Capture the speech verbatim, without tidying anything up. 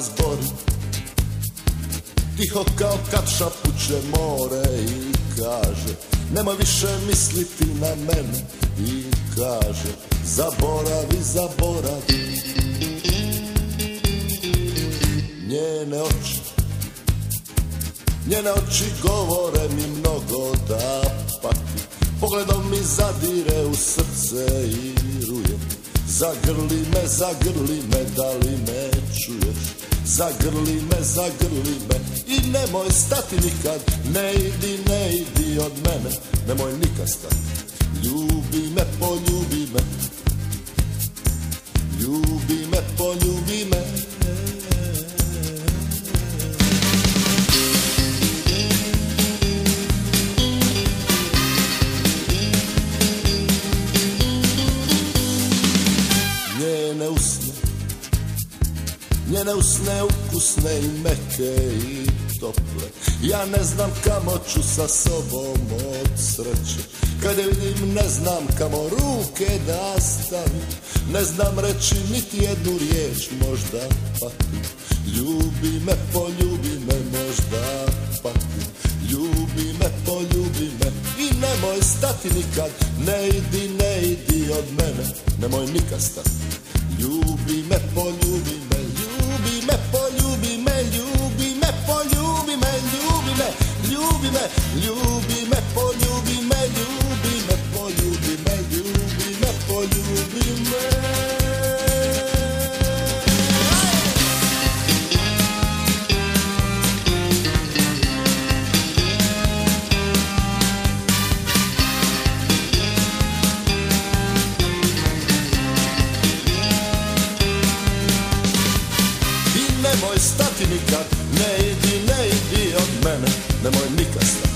razbori. Tiho kao kad šapuće more i kaže nemoj više misliti na mene. I kaže zaboravi, zaboravi. Njene oči, njene oči govore mi mnogo da pati. Pogledom mi zadire u srce i ruje. Zagrli me, zagrli me, da li me čuješ? Zagrli me, zagrli me i nemoj stati nikad. Ne idi, ne idi od mene, nemoj nikad stati. Ljubi me, poljubi me, ljubi me, poljubi me. Njene usne, njene usne ukusne i meke i tople. Ja ne znam kamo ću sa sobom od sreće. Kad je vidim ne znam kamo ruke da stavim. Ne znam reći niti jednu riječ, možda patim. Ljubi me, poljubi me, možda patim. Ljubi me, poljubi me i nemoj stati nikad. Ne idi, ne idi od mene, nemoj nikad stati. Ljubi me, poljubi me, ljubi me, poljubi me, ljubi me, poljubi me, ljubi me, ljubi me, ljubi me, poljubi me, ljubi me, poljubi me, ljubi me, poljubi me. Nemoj stati nikad, ne idi, ne idi od mene, nemoj nikad stati.